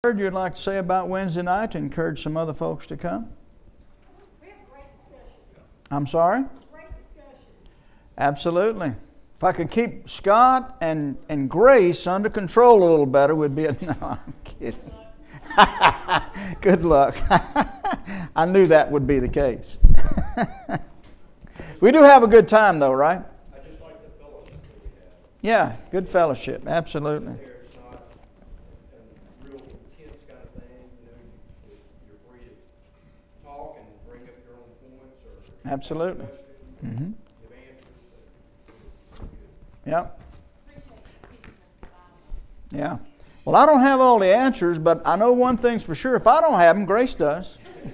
you'd like to say about Wednesday night to encourage some other folks to come? We had a great discussion. I'm sorry? Great discussion. Absolutely. If I could keep Scott and Grace under control a little better, we'd be... No, I'm kidding. Good luck. I knew that would be the case. We do have a good time, though, right? I just like the fellowship that we have. Yeah, good fellowship. Absolutely. It's not a real intense kind of thing. You're free to talk and bring up your own points or Absolutely. Mm-hmm. give answers. Yep. Yeah. Well, I don't have all the answers, but I know one thing's for sure. If I don't have them, Grace does.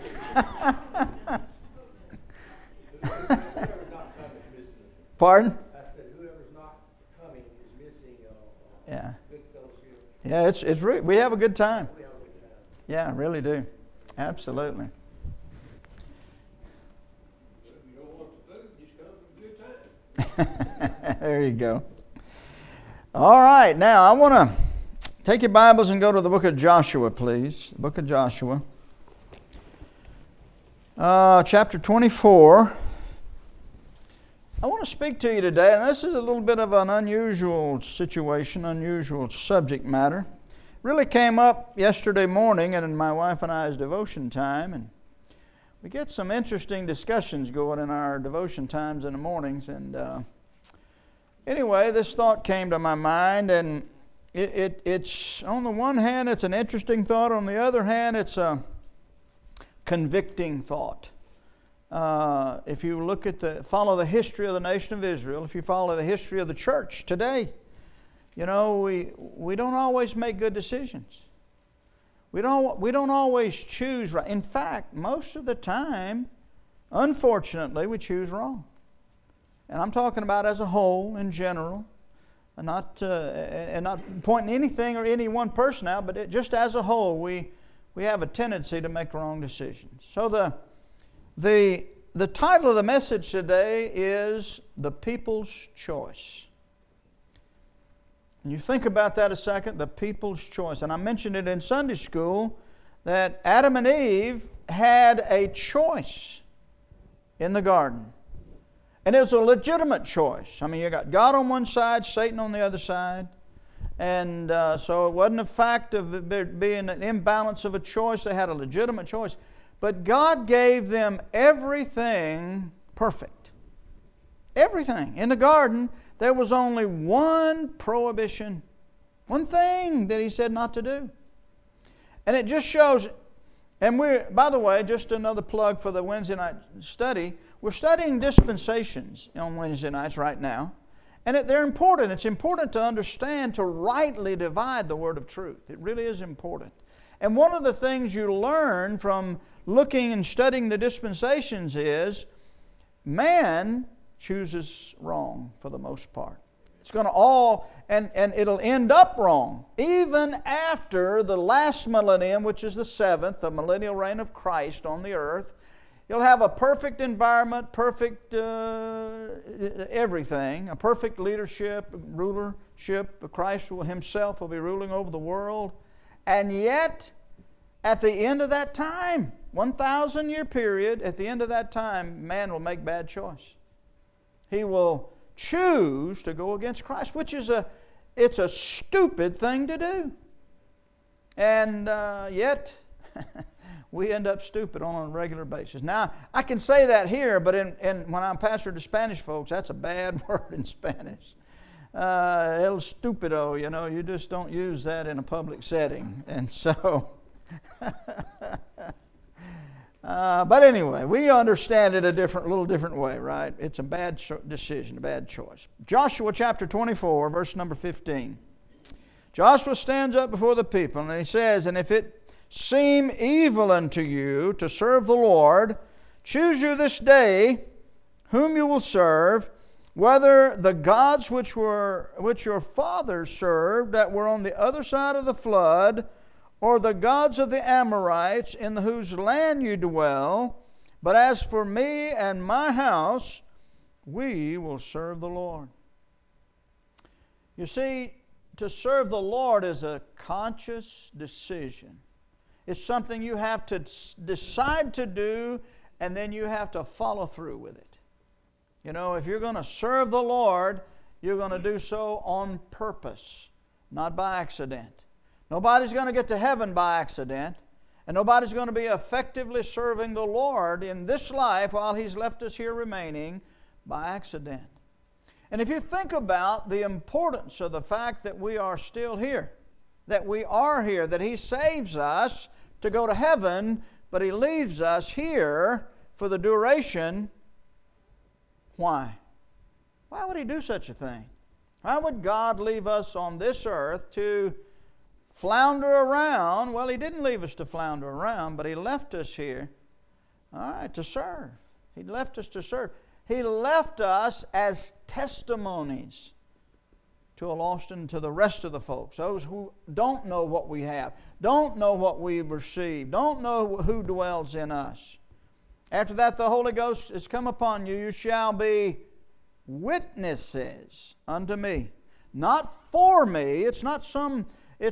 Pardon? I said, whoever's not coming is missing Yeah. good fellowship. Yeah, we have a good time. We have a good time. Yeah, really do. Absolutely. If you don't want the food, just come for a good time. There you go. All right, now I want to take your Bibles and go to the book of Joshua, please. The book of Joshua. Chapter 24. I want to speak to you today, and this is a little bit of an unusual situation, unusual subject matter. Really came up yesterday morning in my wife and I's devotion time, and we get some interesting discussions going in our devotion times in the mornings. And anyway, this thought came to my mind, and it's on the one hand, it's an interesting thought. On the other hand, it's a convicting thought. If you follow the history of the nation of Israel, if you follow the history of the church today, you know, we don't always make good decisions. We don't always choose right. In fact, most of the time, unfortunately, we choose wrong. And I'm talking about as a whole, in general, and not pointing anything or any one person out, but just as a whole, we have a tendency to make wrong decisions. So the title of the message today is The People's Choice. And you think about that a second, the people's choice. And I mentioned it in Sunday school that Adam and Eve had a choice in the garden. And it was a legitimate choice. I mean, you got God on one side, Satan on the other side. And so it wasn't a fact of it being an imbalance of a choice. They had a legitimate choice. But God gave them everything perfect. Everything. In the garden, there was only one prohibition. One thing that He said not to do. And it just shows, and by the way, just another plug for the Wednesday night study. We're studying dispensations on Wednesday nights right now. And they're important. It's important to understand, to rightly divide the word of truth. It really is important. And one of the things you learn from looking and studying the dispensations is man chooses wrong for the most part. It's going to and it'll end up wrong. Even after the last millennium, which is the seventh, the millennial reign of Christ on the earth, you'll have a perfect environment, perfect everything, a perfect rulership. Christ Himself will be ruling over the world. And yet, at the end of that time, 1,000-year period, at the end of that time, man will make bad choice. He will choose to go against Christ, which is it's a stupid thing to do. And yet, we end up stupid on a regular basis. Now, I can say that here, but when I'm pastor to Spanish folks, that's a bad word in Spanish. El stupido, you know, you just don't use that in a public setting. And so, but anyway, we understand it a little different way, right? It's a bad decision, a bad choice. Joshua chapter 24, verse number 15. Joshua stands up before the people and he says, "And if it seem evil unto you to serve the Lord, choose you this day whom you will serve, whether the gods which your fathers served that were on the other side of the flood, or the gods of the Amorites in whose land you dwell. But as for me and my house, we will serve the Lord." You see, to serve the Lord is a conscious decision. It's something you have to decide to do, and then you have to follow through with it. You know, if you're going to serve the Lord, you're going to do so on purpose, not by accident. Nobody's going to get to heaven by accident, and nobody's going to be effectively serving the Lord in this life while He's left us here remaining by accident. And if you think about the importance of the fact that we are still here, that we are here, that He saves us to go to heaven, but He leaves us here for the duration, why? Why would He do such a thing? Why would God leave us on this earth to flounder around? Well, He didn't leave us to flounder around, but He left us here, all right, to serve. He left us to serve. He left us as testimonies to a lost and to the rest of the folks, those who don't know what we have, don't know what we've received, don't know who dwells in us. After that, the Holy Ghost is come upon you. You shall be witnesses unto me. Not for me. It's not some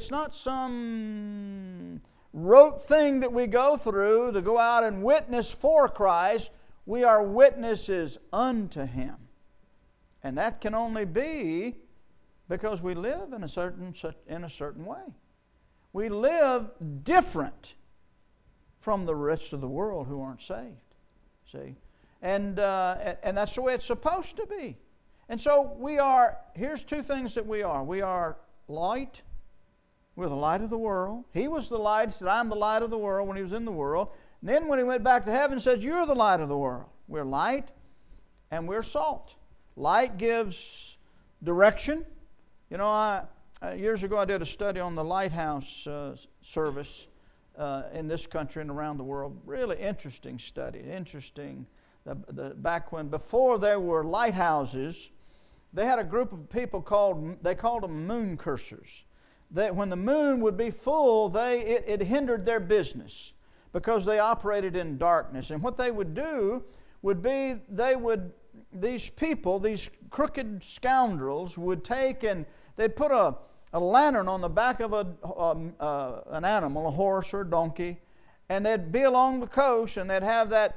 rote thing that we go through to go out and witness for Christ. We are witnesses unto Him. And that can only be because we live in a certain way. We live different from the rest of the world who aren't saved. See? And that's the way it's supposed to be. And so here's two things that we are. We are light. We're the light of the world. He was the light. He said, I'm the light of the world when He was in the world. And then when He went back to heaven, He said, you're the light of the world. We're light and we're salt. Light gives direction. You know, years ago I did a study on the lighthouse service in this country and around the world. Really interesting study. Interesting. Back when, before there were lighthouses, they had a group of people called them moon cursers. That when the moon would be full, it hindered their business because they operated in darkness. And what they would do would be these people, these crooked scoundrels, would take and they'd put a lantern on the back of an animal, a horse or a donkey, and they'd be along the coast, and they'd have that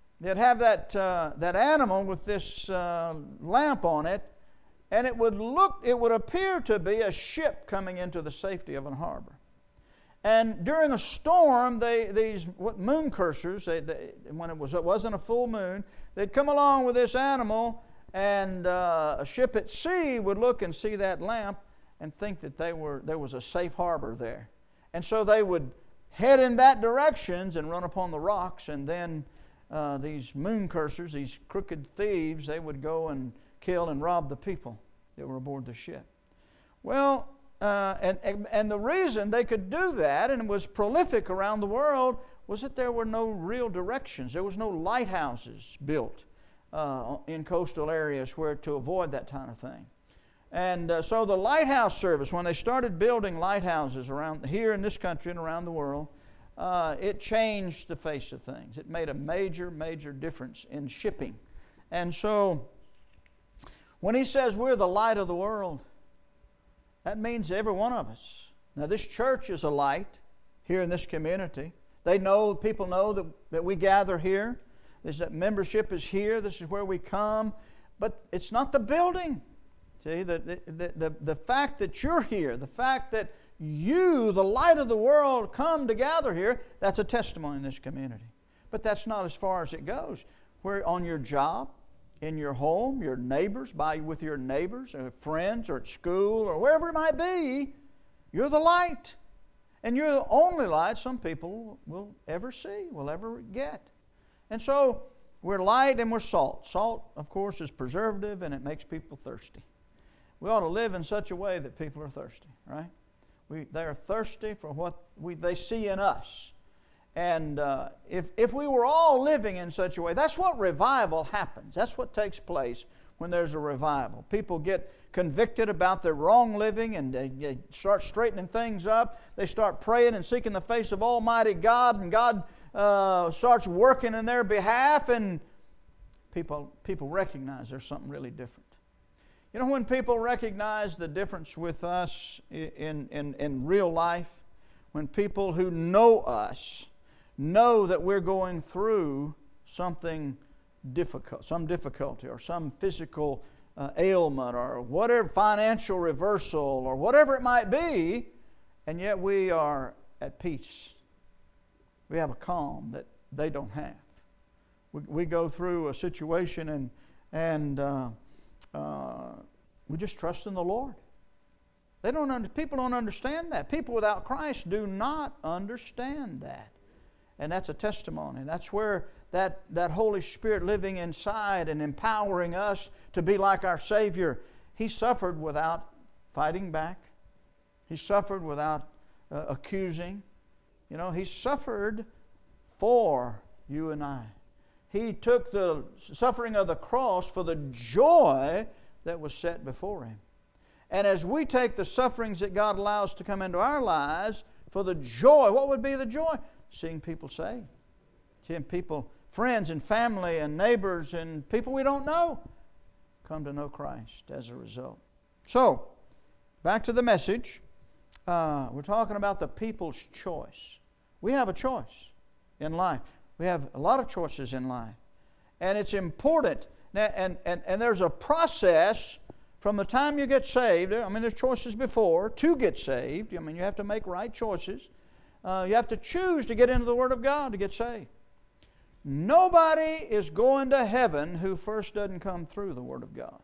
animal with this lamp on it, and it would appear to be a ship coming into the safety of a harbor. And during a storm, these moon cursers, when it wasn't a full moon, they'd come along with this animal, and a ship at sea would look and see that lamp and think that there was a safe harbor there. And so they would head in that direction and run upon the rocks, and then these moon cursers, these crooked thieves, they would go and kill and rob the people that were aboard the ship. Well, and the reason they could do that, and it was prolific around the world, was that there were no real directions. There was no lighthouses built in coastal areas to avoid that kind of thing. And so the lighthouse service, when they started building lighthouses around here in this country and around the world, it changed the face of things. It made a major, major difference in shipping. And so when He says we're the light of the world, that means every one of us. Now, this church is a light here in this community. People know that we gather here. That membership is here. This is where we come. But it's not the building. See, the fact that you're here, the fact that you, the light of the world, come to gather here, that's a testimony in this community. But that's not as far as it goes. Where on your job, in your home, your neighbors, with your neighbors, or friends, or at school, or wherever it might be, you're the light. And you're the only light some people will ever see, will ever get. And so we're light and we're salt. Salt, of course, is preservative and it makes people thirsty. We ought to live in such a way that people are thirsty, right? They are thirsty for what they see in us. And if we were all living in such a way, that's what revival happens. That's what takes place when there's a revival. People get convicted about their wrong living and they start straightening things up. They start praying and seeking the face of Almighty God, and God starts working in their behalf, and people recognize there's something really different. You know, when people recognize the difference with us in real life, when people who know us know that we're going through something difficult, some difficulty or some physical ailment or whatever, financial reversal or whatever it might be, and yet we are at peace. We have a calm that they don't have. We go through a situation and we just trust in the Lord. People don't understand that. People without Christ do not understand that. And that's a testimony. That's where that Holy Spirit living inside and empowering us to be like our Savior. He suffered without fighting back. He suffered without accusing. You know, He suffered for you and I. He took the suffering of the cross for the joy that was set before Him. And as we take the sufferings that God allows to come into our lives for the joy, what would be the joy? Seeing people saved. Seeing people, friends and family and neighbors and people we don't know come to know Christ as a result. So, back to the message. We're talking about the people's choice. We have a choice in life. We have a lot of choices in life. And it's important. And there's a process from the time you get saved. I mean, there's choices before to get saved. I mean, you have to make right choices. You have to choose to get into the Word of God to get saved. Nobody is going to heaven who first doesn't come through the Word of God.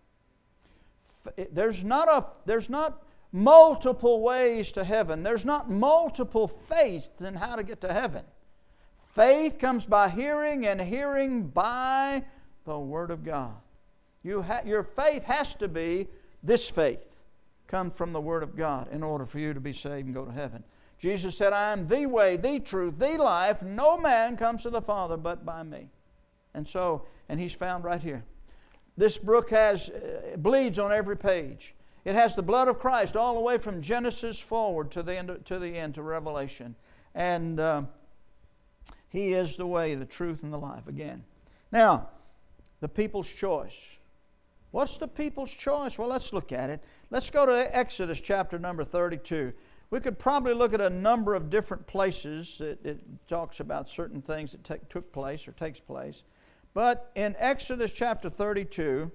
There's not multiple ways to heaven. There's not multiple faiths in how to get to heaven. Faith comes by hearing, and hearing by the Word of God. Your faith has to be this faith, come from the Word of God in order for you to be saved and go to heaven. Jesus said, I am the way, the truth, the life. No man comes to the Father but by me. And He's found right here. This book bleeds on every page. It has the blood of Christ all the way from Genesis forward to the end, to Revelation. And He is the way, the truth, and the life. Again. Now, the people's choice. What's the people's choice? Well, let's look at it. Let's go to Exodus chapter number 32. We could probably look at a number of different places. It talks about certain things that took place or takes place. But in Exodus chapter 32,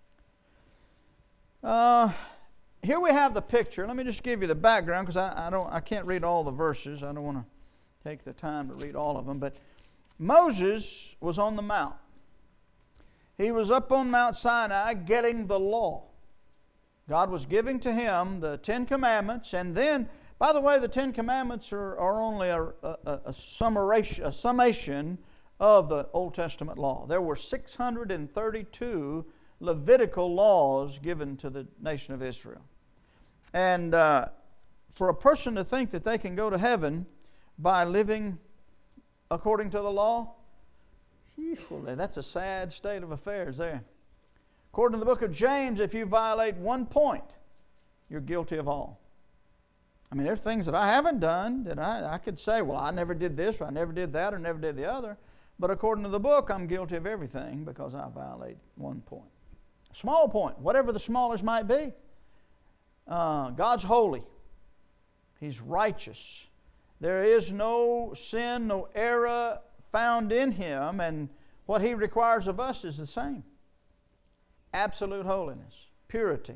here we have the picture. Let me just give you the background because I can't read all the verses. I don't want to take the time to read all of them. But Moses was on the mount. He was up on Mount Sinai getting the law. God was giving to him the Ten Commandments. And then, by the way, the Ten Commandments are only a summation of the Old Testament law. There were 632 Levitical laws given to the nation of Israel. And for a person to think that they can go to heaven by living according to the law, that's a sad state of affairs there. According to the book of James, if you violate one point, you're guilty of all. I mean, there's things that I haven't done that I could say, well, I never did this, or I never did that, or never did the other. But according to the book, I'm guilty of everything because I violate one point. A small point, whatever the smallest might be. God's holy. He's righteous. There is no sin, no error found in Him, and what He requires of us is the same. Absolute holiness, purity.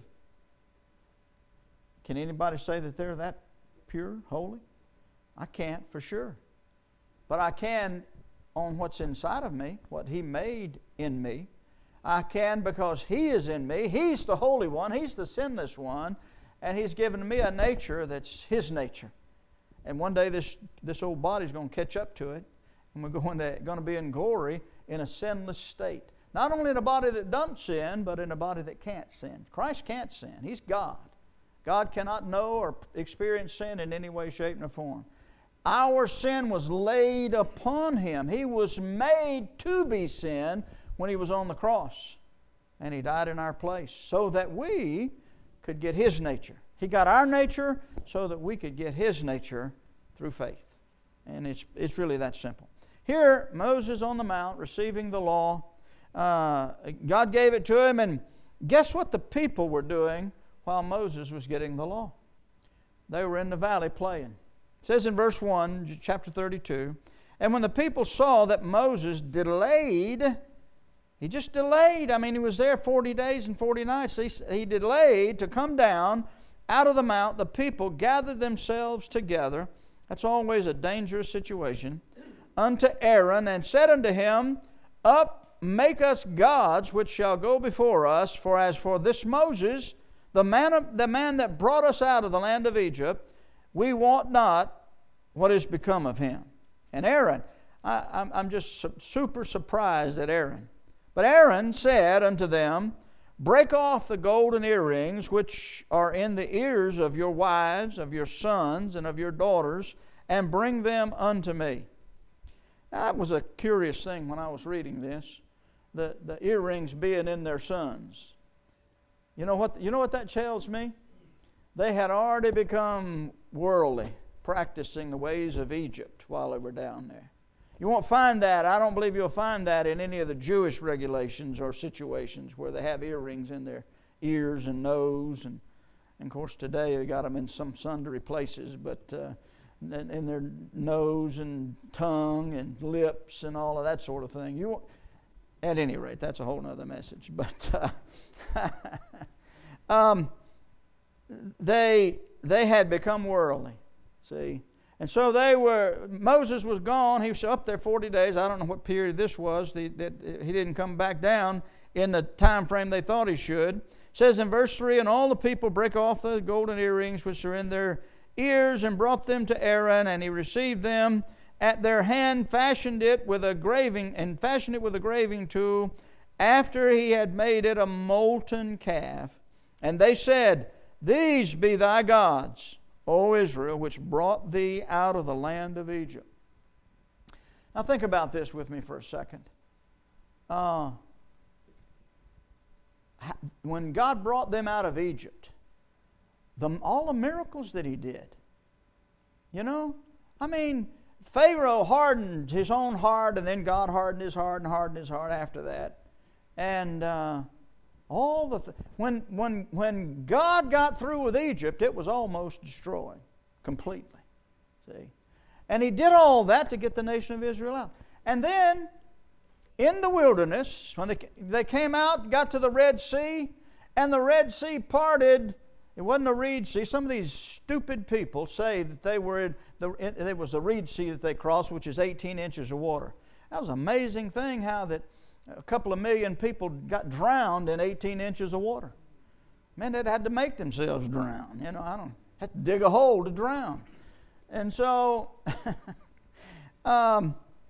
Can anybody say that they're that pure, holy? I can't for sure. But I can on what's inside of me, what He made in me. I can because He is in me. He's the Holy One. He's the sinless one. And He's given me a nature that's His nature. And one day this old body's going to catch up to it. And we're going to be in glory in a sinless state. Not only in a body that doesn't sin, but in a body that can't sin. Christ can't sin. He's God. God cannot know or experience sin in any way, shape, or form. Our sin was laid upon Him. He was made to be sin when He was on the cross. And He died in our place so that we could get His nature. He got our nature so that we could get His nature through faith. And it's really that simple. Here, Moses on the mount receiving the law. God gave it to him, Guess what the people were doing while Moses was getting the law? They were in the valley playing. It says in verse 1, chapter 32, and when the people saw that Moses delayed, he just delayed. I mean, he was there 40 days and 40 nights. He delayed to come down out of the mount. The people gathered themselves together. That's always a dangerous situation. Unto Aaron, and said unto him, Up, make us gods which shall go before us. For as for this Moses, the man that brought us out of the land of Egypt, we want not what is become of him. And Aaron, I'm just super surprised at Aaron. But Aaron said unto them, Break off the golden earrings which are in the ears of your wives, of your sons, and of your daughters, and bring them unto me. Now, that was a curious thing when I was reading this, the earrings being in their sons. You know what that tells me? They had already become worldly, practicing the ways of Egypt while they were down there. You won't find that. I don't believe you'll find that in any of the Jewish regulations or situations where they have earrings in their ears and nose. And of course, today they got them in some sundry places, but in their nose and tongue and lips and all of that sort of thing. You won't, at any rate, that's a whole other message. But they had become worldly. See? And so Moses was gone. He was up there 40 days. I don't know what period this was. He didn't come back down in the time frame they thought he should. It says in verse 3, And all the people brake off the golden earrings which are in their ears, and brought them to Aaron, and he received them at their hand, fashioned it with a graving tool, after he had made it a molten calf. And they said, These be thy gods, O Israel, which brought thee out of the land of Egypt. Now think about this with me for a second. When God brought them out of Egypt, all the miracles that he did, Pharaoh hardened his own heart, and then God hardened his heart and hardened his heart after that. And when God got through with Egypt, it was almost destroyed completely. See? And he did all that to get the nation of Israel out. And then in the wilderness, when they came out, got to the Red Sea, and the Red Sea parted. It wasn't a reed sea. Some of these stupid people say that there was a reed sea that they crossed, which is 18 inches of water. That was an amazing thing how that a couple of million people got drowned in 18 inches of water. Man, they had to make themselves drown. I don't have to dig a hole to drown. And so, that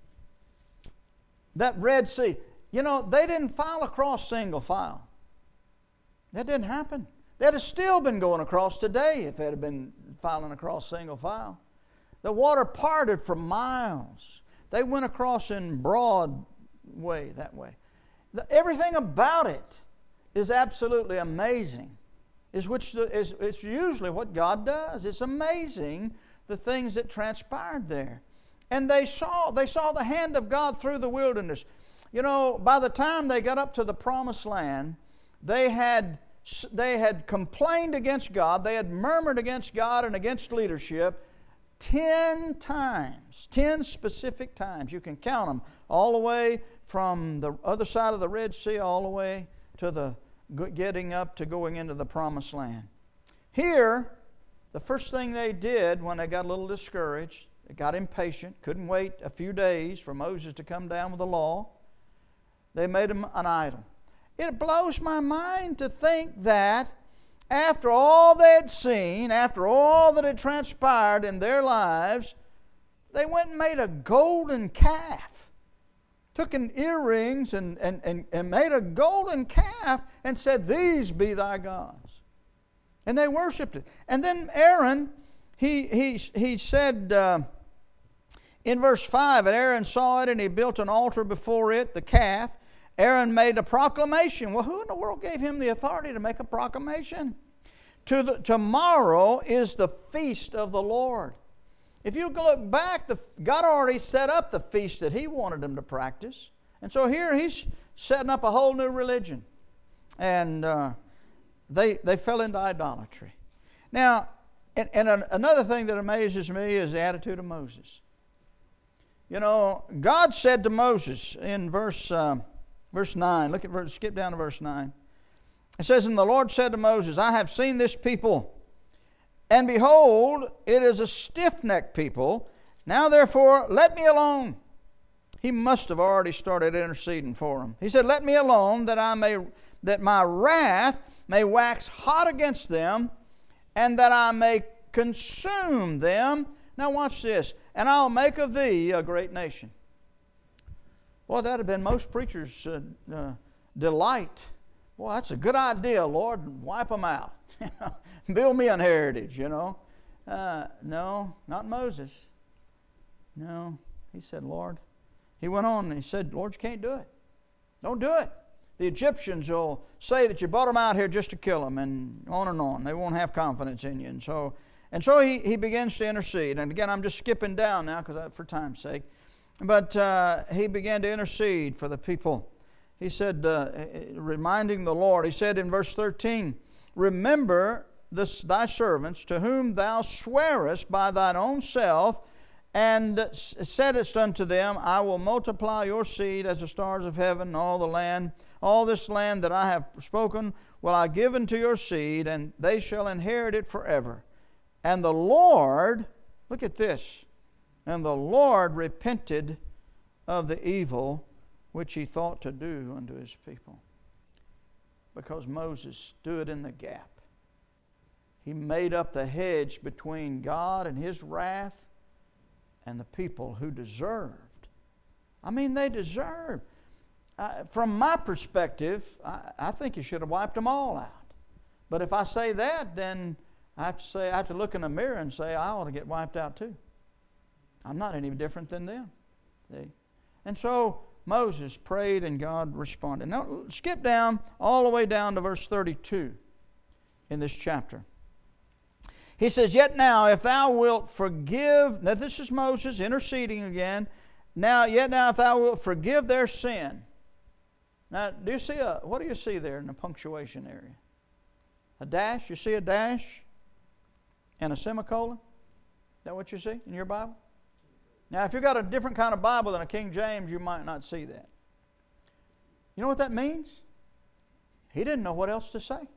Red Sea, they didn't file across single file. That didn't happen. They'd have still been going across today if it had been filing across single file. The water parted for miles. They went across in broad way, that way. Everything about it is absolutely amazing. It's usually what God does. It's amazing the things that transpired there. And they saw the hand of God through the wilderness. By the time they got up to the promised land, they had complained against God. They had murmured against God and against leadership 10 times, 10 specific times. You can count them all the way from the other side of the Red Sea all the way to the getting up to going into the promised land. Here, the first thing they did when they got a little discouraged, they got impatient, couldn't wait a few days for Moses to come down with the law, they made him an idol. It blows my mind to think that after all they'd seen, after all that had transpired in their lives, they went and made a golden calf. Took an earrings and made a golden calf and said, These be thy gods. And they worshipped it. And then Aaron, he said in verse 5, And Aaron saw it, and he built an altar before it, the calf. Aaron made a proclamation. Well, who in the world gave him the authority to make a proclamation? Tomorrow is the feast of the Lord. If you look back, God already set up the feast that he wanted them to practice. And so here he's setting up a whole new religion. And they fell into idolatry. Now, another thing that amazes me is the attitude of Moses. You know, God said to Moses in verse 9, skip down to verse 9. It says, "And the Lord said to Moses, I have seen this people, and behold, it is a stiff-necked people. Now therefore, let me alone." He must have already started interceding for them. He said, "Let me alone, that my wrath may wax hot against them, and that I may consume them." Now watch this. "And I'll make of thee a great nation." Boy, that would have been most preachers' delight. Boy, that's a good idea, Lord. Wipe them out. Build me an heritage, you know. No, not Moses. No, he said, Lord. He went on and he said, "Lord, you can't do it. Don't do it. The Egyptians will say that you brought them out here just to kill them," and on and on. They won't have confidence in you. And so he begins to intercede. And again, I'm just skipping down now for time's sake. But he began to intercede for the people. He said, reminding the Lord, he said in verse 13, "Remember thy servants, to whom thou swearest by thine own self, and saidst unto them, I will multiply your seed as the stars of heaven, and all this land that I have spoken will I give unto your seed, and they shall inherit it forever. And the Lord," look at this, "and the Lord repented of the evil which he thought to do unto his people." Because Moses stood in the gap. He made up the hedge between God and his wrath and the people who deserved. I mean, they deserved. From my perspective, I think you should have wiped them all out. But if I say that, then I have to look in the mirror and say, I ought to get wiped out too. I'm not any different than them. See? And so Moses prayed and God responded. Now skip down all the way down to verse 32 in this chapter. He says, "Yet now, if thou wilt forgive," now this is Moses interceding again. Yet now, if thou wilt forgive their sin." Now, do you see what do you see there in the punctuation area? A dash? You see a dash and a semicolon? Is that what you see in your Bible? Now, if you've got a different kind of Bible than a King James, you might not see that. You know what that means? He didn't know what else to say.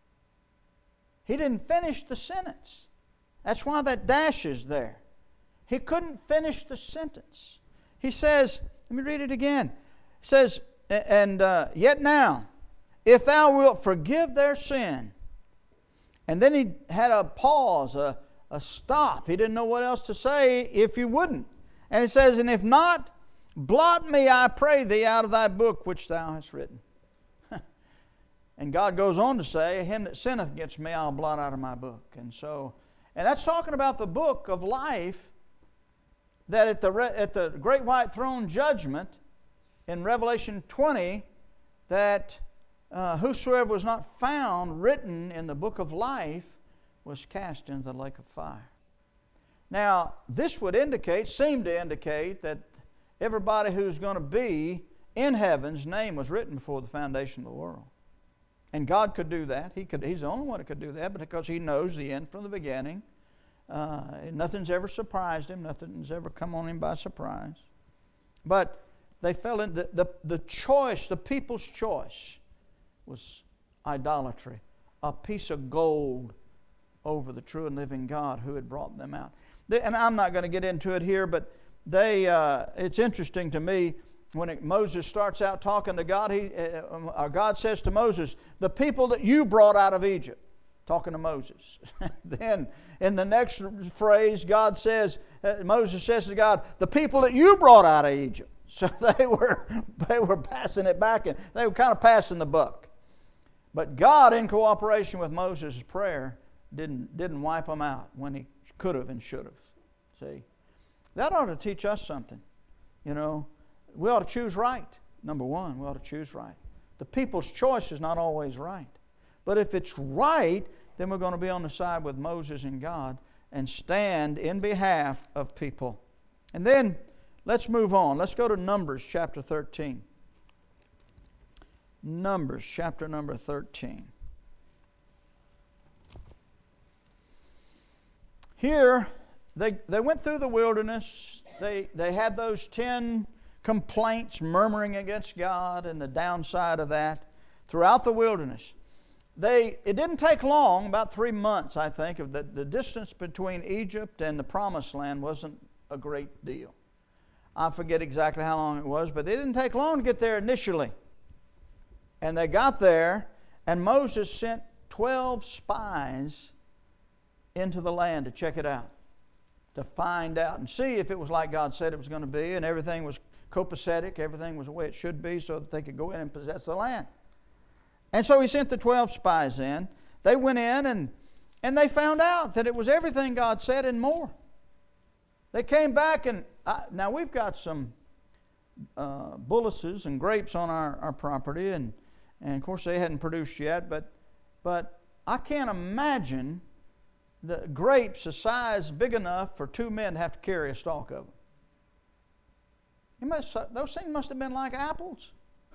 He didn't finish the sentence. That's why that dash is there. He couldn't finish the sentence. He says, let me read it again. He says, "Yet now, if thou wilt forgive their sin." And then he had a pause, a stop. He didn't know what else to say if you wouldn't. And he says, "And if not, blot me, I pray thee, out of thy book which thou hast written." And God goes on to say, "Him that sinneth against me, I'll blot out of my book." And that's talking about the book of life that at the great white throne judgment in Revelation 20, that whosoever was not found written in the book of life was cast into the lake of fire. Now, this would seem to indicate that everybody who's going to be in heaven's name was written before the foundation of the world. And God could do that. He's the only one that could do that, because He knows the end from the beginning. Nothing's ever surprised Him. Nothing's ever come on Him by surprise. But they fell in the choice, the people's choice was idolatry, a piece of gold over the true and living God who had brought them out. And I'm not going to get into it here, but it's interesting to me when Moses starts out talking to God. God says to Moses, "The people that you brought out of Egypt," talking to Moses. Then in the next phrase, Moses says to God, "The people that you brought out of Egypt." So they were passing it back, and they were kind of passing the buck. But God, in cooperation with Moses' prayer, didn't wipe them out when He could have and should have. See, that ought to teach us something. You know, we ought to choose right. Number one, we ought to choose right. The people's choice is not always right. But if it's right, then we're going to be on the side with Moses and God and stand in behalf of people. And then let's move on. Let's go to Numbers chapter 13. Numbers chapter number 13. Here, they went through the wilderness. They had those 10 complaints murmuring against God and the downside of that throughout the wilderness. It didn't take long, about 3 months, I think, of the distance between Egypt and the Promised Land wasn't a great deal. I forget exactly how long it was, but it didn't take long to get there initially. And they got there, and Moses sent 12 spies into the land to check it out, to find out and see if it was like God said it was going to be, and everything was copacetic, everything was the way it should be, so that they could go in and possess the land. And so he sent the 12 spies in. They went in, and they found out that it was everything God said and more. They came back, and now we've got some bullaces and grapes on our property, and of course they hadn't produced yet, but I can't imagine the grapes a size big enough for 2 men to have to carry a stalk of them. Those things must have been like apples.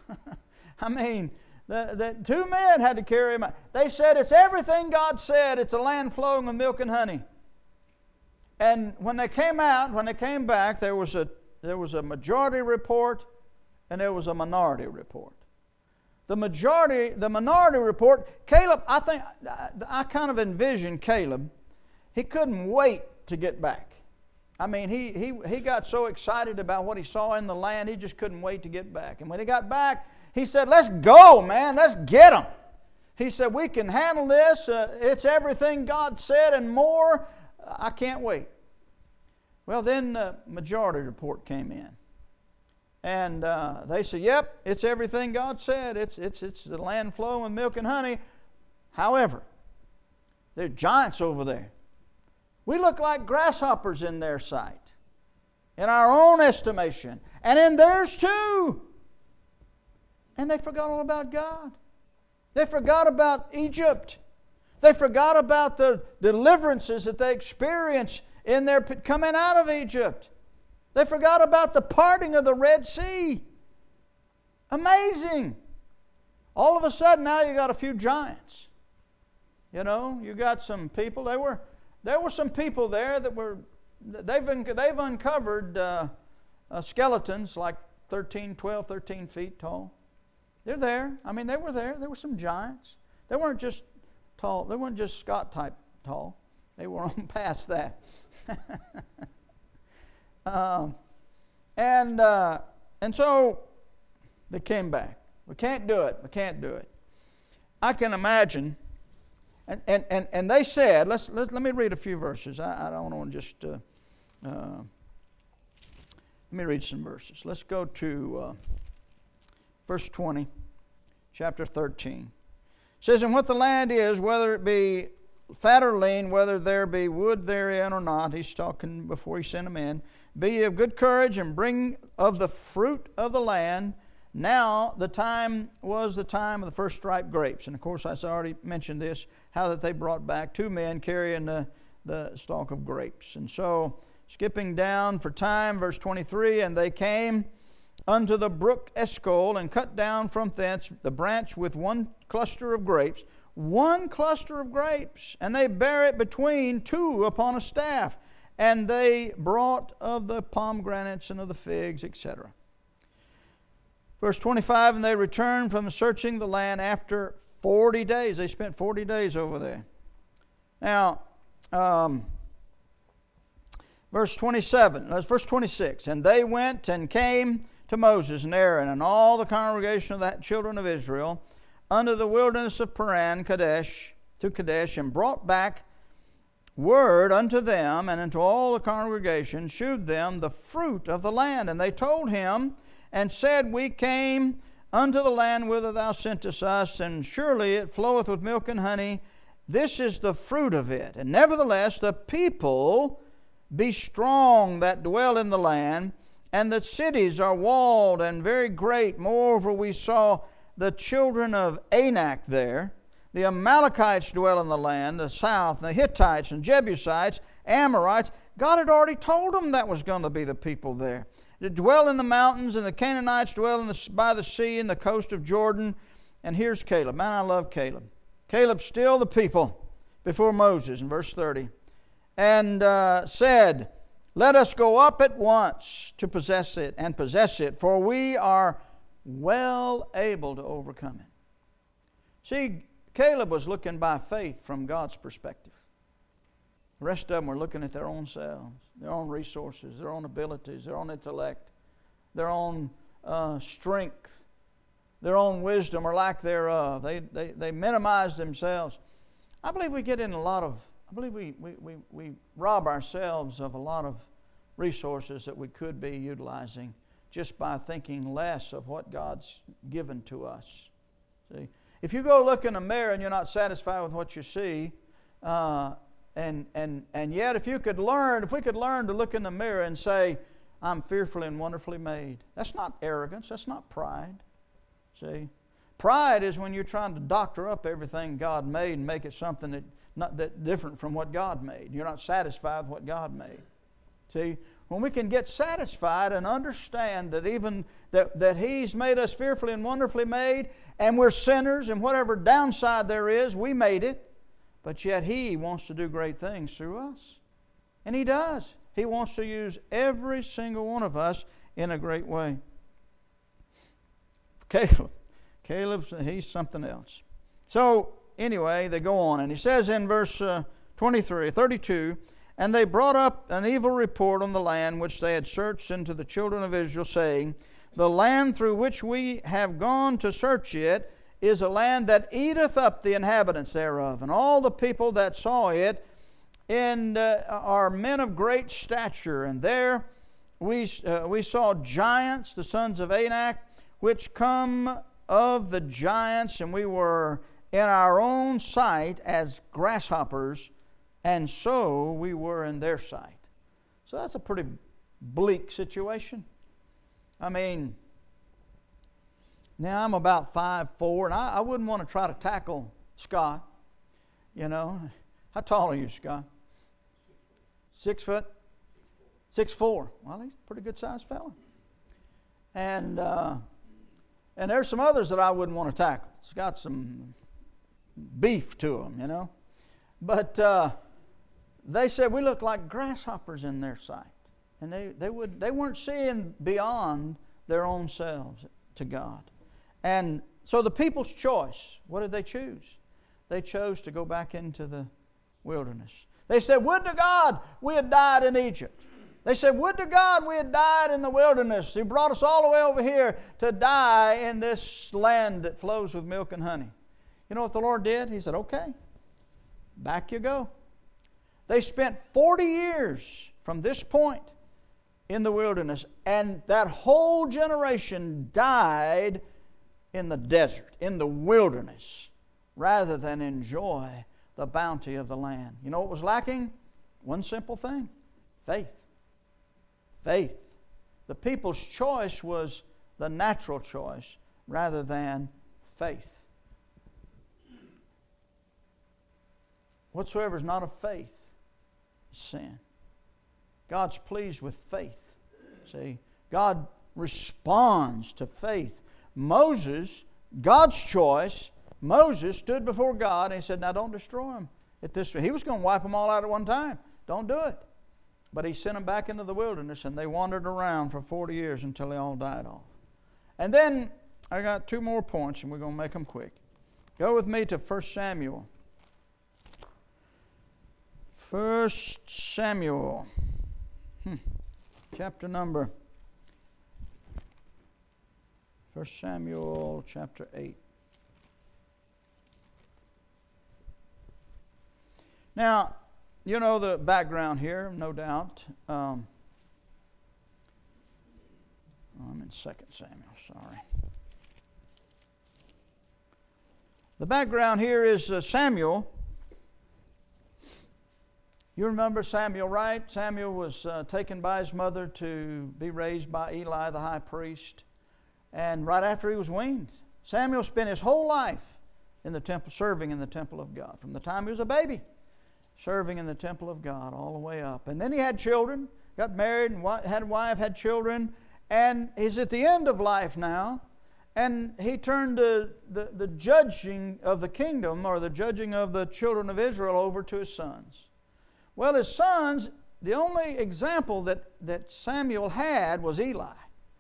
I mean, the 2 men had to carry them. They said it's everything God said. It's a land flowing with milk and honey. And when they came back, there was a majority report and there was a minority report. The minority report, Caleb, I kind of envisioned Caleb. He couldn't wait to get back. I mean, he got so excited about what he saw in the land, he just couldn't wait to get back. And when he got back, he said, "Let's go, man. Let's get them." He said, "We can handle this. It's everything God said and more. I can't wait." Well, then the majority report came in. And they said, "Yep, it's everything God said. It's the land flowing with milk and honey. However, there's giants over there. We look like grasshoppers in their sight, in our own estimation, and in theirs too." And they forgot all about God. They forgot about Egypt. They forgot about the deliverances that they experienced in their coming out of Egypt. They forgot about the parting of the Red Sea. Amazing. All of a sudden now you got a few giants. You know, you got some people. There were some people there that they've uncovered skeletons like 12, 13 feet tall. They're there. I mean, they were there. There were some giants. They weren't just tall. They weren't just Scott type tall. They were on past that. And so they came back. We can't do it. We can't do it. I can imagine. And they said, let me read a few verses. I don't want to just. Let me read some verses. Let's go to verse 20, chapter 13. It says, "And what the land is, whether it be fat or lean, whether there be wood therein or not," he's talking before he sent them in, "be ye of good courage and bring of the fruit of the land." Now the time was the time of the first striped grapes. And of course I already mentioned this, how that they brought back 2 men carrying the stalk of grapes. And so skipping down for time, verse 23, "And they came unto the brook Eshcol, and cut down from thence the branch with 1 cluster of grapes." 1 cluster of grapes, "and they bare it between 2 upon a staff. And they brought of the pomegranates and of the figs," etc. Verse 25, "And they returned from searching the land after 40 days. They spent 40 days over there. Now, verse 27, that's verse 26. "And they went and came to Moses and Aaron and all the congregation of the children of Israel unto the wilderness of Paran, to Kadesh, and brought back word unto them and unto all the congregation, shewed them the fruit of the land. And they told him and said, We came unto the land whither thou sentest us, and surely it floweth with milk and honey. This is the fruit of it. And nevertheless the people be strong that dwell in the land, and the cities are walled and very great. Moreover, we saw the children of Anak there. The Amalekites dwell in the land, the south, the Hittites and Jebusites, Amorites." God had already told them that was going to be the people there. "They dwell in the mountains, and the Canaanites dwell by the sea and the coast of Jordan. And here's Caleb. Man, I love Caleb. Caleb stilled the people before Moses in verse 30 and said, "Let us go up at once to possess it, for we are well able to overcome it." See, Caleb was looking by faith from God's perspective. The rest of them were looking at their own selves, their own resources, their own abilities, their own intellect, their own strength, their own wisdom or lack thereof. They minimize themselves. I believe we get in I believe we rob ourselves of a lot of resources that we could be utilizing just by thinking less of what God's given to us. See, if you go look in a mirror and you're not satisfied with what you see, and yet if we could learn to look in the mirror and say, "I'm fearfully and wonderfully made," that's not arrogance, that's not pride. See, pride is when you're trying to doctor up everything God made and make it something that different from what God made. You're not satisfied with what God made. See, when we can get satisfied and understand that even that He's made us fearfully and wonderfully made, and we're sinners, and whatever downside there is, we made it, but yet He wants to do great things through us. And He does. He wants to use every single one of us in a great way. Caleb, he's something else. So, anyway, they go on, and he says in verse 32, "And they brought up an evil report on the land which they had searched unto the children of Israel, saying, The land through which we have gone to search it is a land that eateth up the inhabitants thereof. And all the people that saw it are men of great stature. And there we saw giants, the sons of Anak, which come of the giants, and we were in our own sight as grasshoppers, and so we were in their sight." So that's a pretty bleak situation. I mean, now I'm about 5'4", and I wouldn't want to try to tackle Scott. You know, how tall are you, Scott? 6 foot? 6'4". Well, he's a pretty good sized fella. And there's some others that I wouldn't want to tackle. It's got some beef to them, you know. But they said we look like grasshoppers in their sight. And they weren't seeing beyond their own selves to God. And so the people's choice, what did they choose? They chose to go back into the wilderness. They said, "Would to God we had died in Egypt." They said, "Would to God we had died in the wilderness. He brought us all the way over here to die in this land that flows with milk and honey." You know what the Lord did? He said, "Okay, back you go." They spent 40 years from this point in the wilderness, and that whole generation died in the desert, in the wilderness, rather than enjoy the bounty of the land. You know what was lacking? One simple thing: faith. Faith. The people's choice was the natural choice rather than faith. Whatsoever is not of faith is sin. God's pleased with faith. See, God responds to faith. Moses, God's choice, Moses stood before God and he said, "Now don't destroy them at this." He was going to wipe them all out at one time. Don't do it. But He sent them back into the wilderness, and they wandered around for 40 years until they all died off. And then I got 2 more points, and we're going to make them quick. Go with me to 1 Samuel. 1 Samuel, chapter number 1 Samuel chapter 8. Now, you know the background here, no doubt. I'm in 2 Samuel, sorry. The background here is Samuel. You remember Samuel, right? Samuel was taken by his mother to be raised by Eli, the high priest. And right after he was weaned, Samuel spent his whole life in the temple, serving in the temple of God. From the time he was a baby, serving in the temple of God all the way up. And then he had children, got married, and had a wife, had children, and he's at the end of life now. and he turned the judging of the kingdom, or the judging of the children of Israel, over to his sons. Well, his sons, the only example that Samuel had was Eli.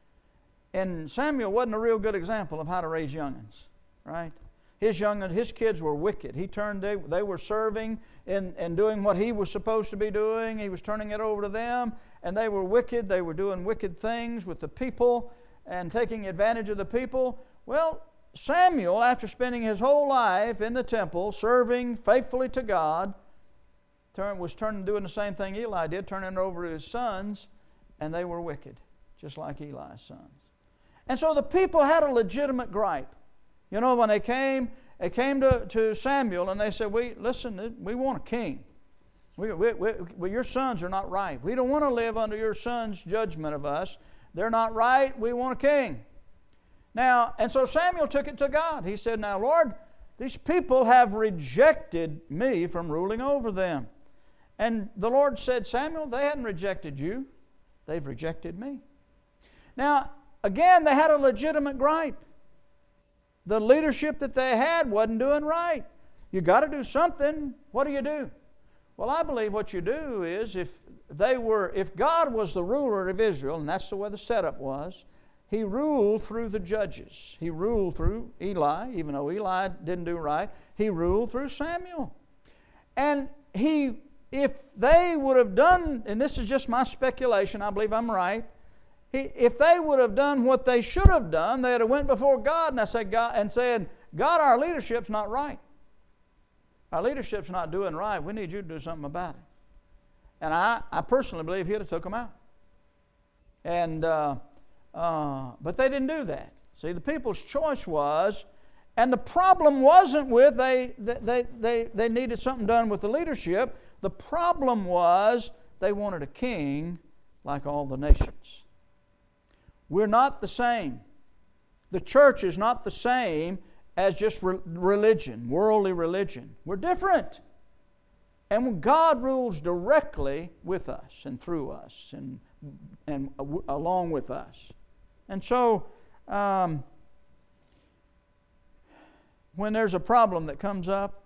And Samuel wasn't a real good example of how to raise young'uns, right? His kids were wicked. They were serving and doing what he was supposed to be doing. He was turning it over to them, and they were wicked. They were doing wicked things with the people and taking advantage of the people. Well, Samuel, after spending his whole life in the temple, serving faithfully to God, was doing the same thing Eli did, turning it over to his sons, and they were wicked, just like Eli's sons. And so the people had a legitimate gripe. You know, when they came to Samuel and they said, we want a king. Your sons are not right. We don't want to live under your sons' judgment of us. They're not right. We want a king. Now, and so Samuel took it to God. He said, now, Lord, these people have rejected me from ruling over them. And the Lord said, Samuel, they hadn't rejected you. They've rejected me. Now, again, they had a legitimate gripe. The leadership that they had wasn't doing right. You got to do something. What do? Well, I believe what you do is if God was the ruler of Israel, and that's the way the setup was, He ruled through the judges. He ruled through Eli, even though Eli didn't do right. He ruled through Samuel. And if they would have done, and this is just my speculation, I believe I'm right, if they would have done what they should have done, they'd have went before God and said, God, our leadership's not right. Our leadership's not doing right. We need you to do something about it. And I personally believe He'd have took them out. And but they didn't do that. See, the people's choice was, and the problem wasn't with they needed something done with the leadership. The problem was they wanted a king like all the nations. We're not the same. The church is not the same as just religion, worldly religion. We're different. And God rules directly with us and through us and along with us. And so, when there's a problem that comes up,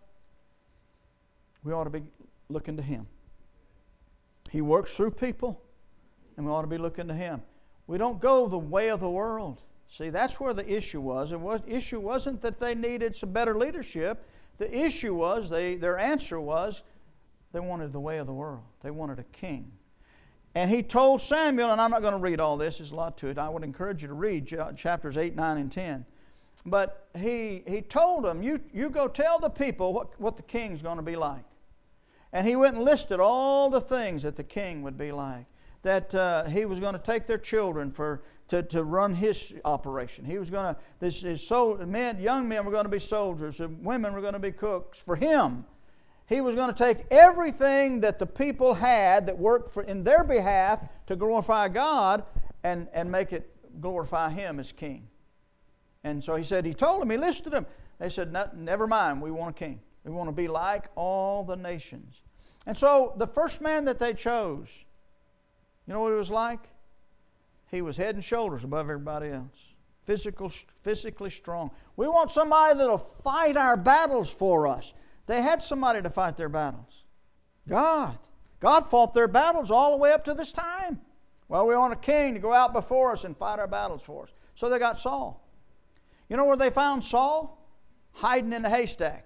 we ought to be looking to Him. He works through people, and we ought to be looking to Him. We don't go the way of the world. See, that's where the issue was. The issue wasn't that they needed some better leadership. The issue was, their answer was, they wanted the way of the world. They wanted a king. And He told Samuel, and I'm not going to read all this, there's a lot to it. I would encourage you to read chapters 8, 9, and 10. But he told them, you go tell the people what the king's going to be like. And he went and listed all the things that the king would be like. That he was going to take their children to run his operation. He was going to, young men were going to be soldiers, and women were going to be cooks for him. He was going to take everything that the people had that worked in their behalf to glorify God and make it glorify Him as king. And so he told them, he listed them. They said, never mind, we want a king. We want to be like all the nations. And so the first man that they chose, you know what he was like? He was head and shoulders above everybody else. Physically strong. We want somebody that'll fight our battles for us. They had somebody to fight their battles. God. God fought their battles all the way up to this time. Well, we want a king to go out before us and fight our battles for us. So they got Saul. You know where they found Saul? Hiding in the haystack.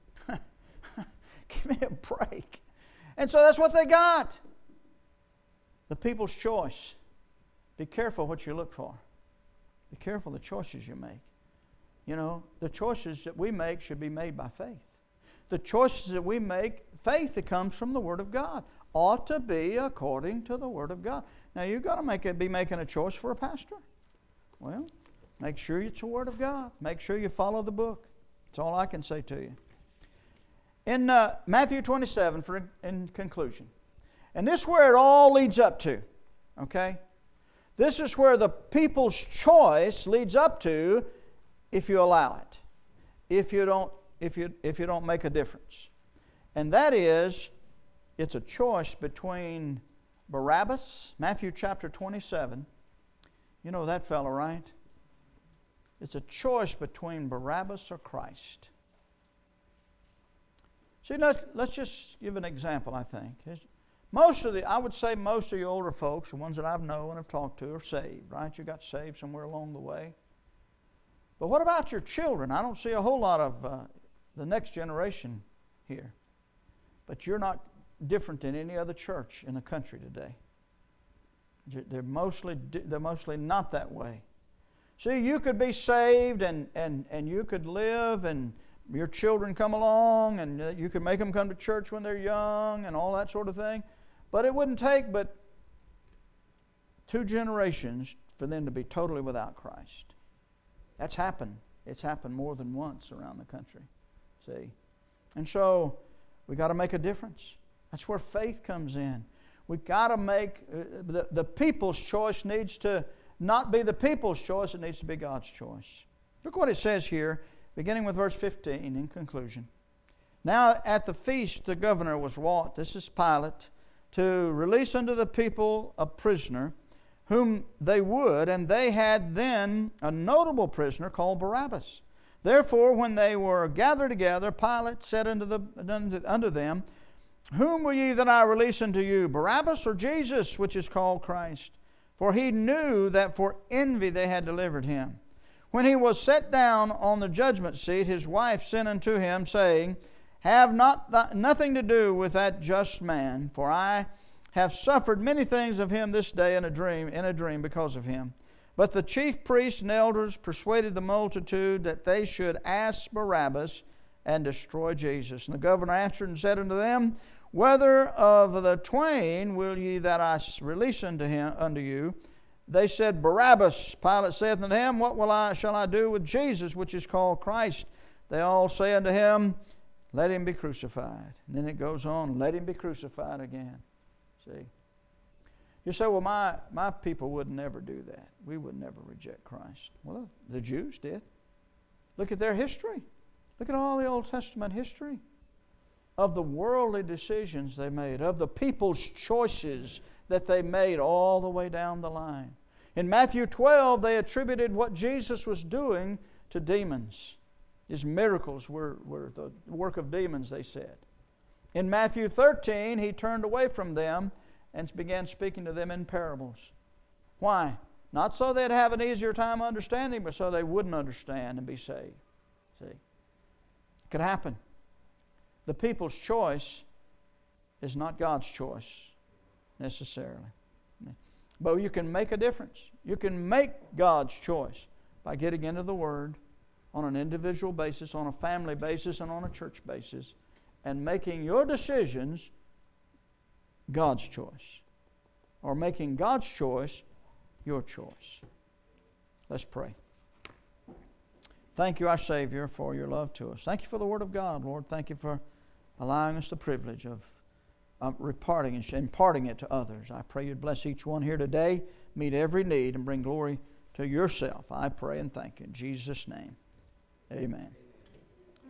Give me a break. And so that's what they got. The people's choice. Be careful what you look for. Be careful the choices you make. You know, the choices that we make should be made by faith. The choices that we make, faith that comes from the Word of God, ought to be according to the Word of God. Now, you've got to be making a choice for a pastor. Well, make sure it's the Word of God. Make sure you follow the book. That's all I can say to you. In Matthew 27, in conclusion, and this is where it all leads up to, okay? This is where the people's choice leads up to if you allow it, if you don't make a difference. And that is, it's a choice between Barabbas, Matthew chapter 27. You know that fellow, right? It's a choice between Barabbas or Christ. See, let's just give an example, I think. I would say most of you older folks, the ones that I've known and have talked to, are saved, right? You got saved somewhere along the way. But what about your children? I don't see a whole lot of the next generation here. But you're not different than any other church in the country today. They're mostly not that way. See, you could be saved and you could live and your children come along and you could make them come to church when they're young and all that sort of thing. But it wouldn't take but 2 generations for them to be totally without Christ. That's happened. It's happened more than once around the country. See? And so we got to make a difference. That's where faith comes in. We got to make the people's choice needs to not be the people's choice, it needs to be God's choice. Look what it says here, beginning with verse 15 in conclusion. Now at the feast the governor was wont, this is Pilate, to release unto the people a prisoner whom they would, and they had then a notable prisoner called Barabbas. Therefore, when they were gathered together, Pilate said unto them, Whom will ye that I release unto you, Barabbas or Jesus, which is called Christ? For he knew that for envy they had delivered him. When he was set down on the judgment seat, his wife sent unto him, saying, Have nothing to do with that just man, for I have suffered many things of him this day in a dream because of him. But the chief priests and elders persuaded the multitude that they should ask Barabbas and destroy Jesus. And the governor answered and said unto them, Whether of the twain will ye that I release unto you? They said, Barabbas. Pilate saith unto him, What shall I do with Jesus, which is called Christ? They all say unto him, Let him be crucified. And then it goes on, let him be crucified again. See? You say, well, my people would never do that. We would never reject Christ. Well, the Jews did. Look at their history. Look at all the Old Testament history of the worldly decisions they made, of the people's choices that they made all the way down the line. In Matthew 12, they attributed what Jesus was doing to demons. His miracles were the work of demons, they said. In Matthew 13, he turned away from them and began speaking to them in parables. Why? Not so they'd have an easier time understanding, but so they wouldn't understand and be saved. See? It could happen. The people's choice is not God's choice necessarily. But you can make a difference. You can make God's choice by getting into the Word on an individual basis, on a family basis, and on a church basis, and making your decisions God's choice, or making God's choice your choice. Let's pray. Thank you, our Savior, for your love to us. Thank you for the Word of God, Lord. Thank you for allowing us the privilege of imparting it to others. I pray you'd bless each one here today, meet every need, and bring glory to yourself. I pray and thank you. In Jesus' name, amen.